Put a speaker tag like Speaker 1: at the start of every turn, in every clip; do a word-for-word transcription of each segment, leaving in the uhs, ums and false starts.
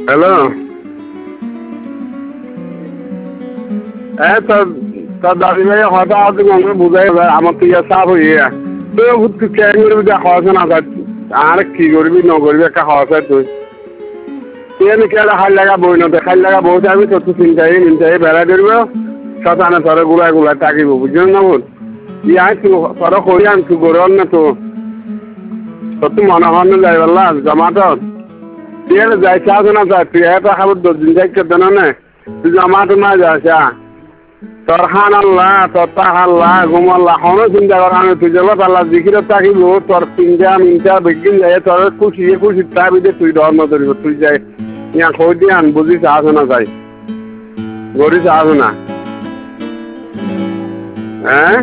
Speaker 1: hello হ্যাঁ তোর তোর দাদি ভাই হঠাৎ আমাকে বুঝাই আমার তো ইয়া চাপ হয়ে তুই কেন করবি যা খাওয়াছে না আর কি করবি ন করবি একটা খাওয়াছে তুই তুই আমি কে খাই লাগা বই নতে খাই লাগা বই যাবি তোর তো চিন্তাই মিনটাই বেড়াই ধরবো শতানে তোর গুলাই গুলাই তাকিব বুঝলি না বল ইয়া তুই তোর করি আন তুই গরম না তো তোর তো মনে হয় না যাই বললা জমাটত তুই যাই চাস না যা তুই এটা খাবার দশ দিন যাই কেটে না তুই জমাটো না যাস তোর খান আল্লাহ তোর তাক আল্লাহ ঘুম আল্লাহ কোনো চিন্তা কর আমি তুই জগৎ আল্লাহ জিকিরে থাকিব তোর তিনটা মিনটা বেগিন যায় তোর খুশি খুশি তার ভিতরে তুই ধর্ম ধরিব তুই যাই ইয়া খোঁজ দিয়ে আন বুঝিস আসো না যাই গরিস আসো না হ্যাঁ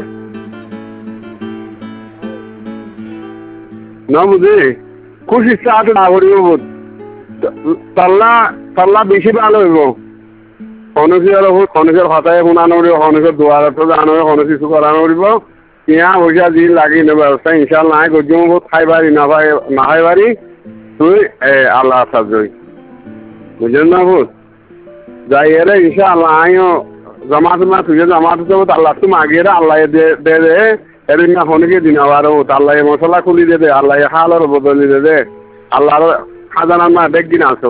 Speaker 1: না বুঝি খুশি চাষ না করিব তাল্লা তাল্লা বেশি ভালো হইব খনসিয়ার খনসের হতায় শুনানো উড়িব খনসের দুয়ারতো জানো খনস কিছু করানো উড়িব পিঁয়া পয়সা যি লাগি নেব ব্যবস্থা ইনশাল নাই গজ্জম বহুত খাই পারি না পাই না খাই পারি তুই আল্লাহ আসার জয় বুঝলেন না বুঝ যাই এরে ইনশাআল্লাহ আইও জমাত না তুই জমাত তো আল্লাহ তুমি আগে আল্লাহ দে দে দে এদিন না খনকে দিন আবার আল্লাহ মশলা খুলি দে দে আল্লাহ হালের বদলি দে দে আল্লাহর খাজানা না দেখদিন আসো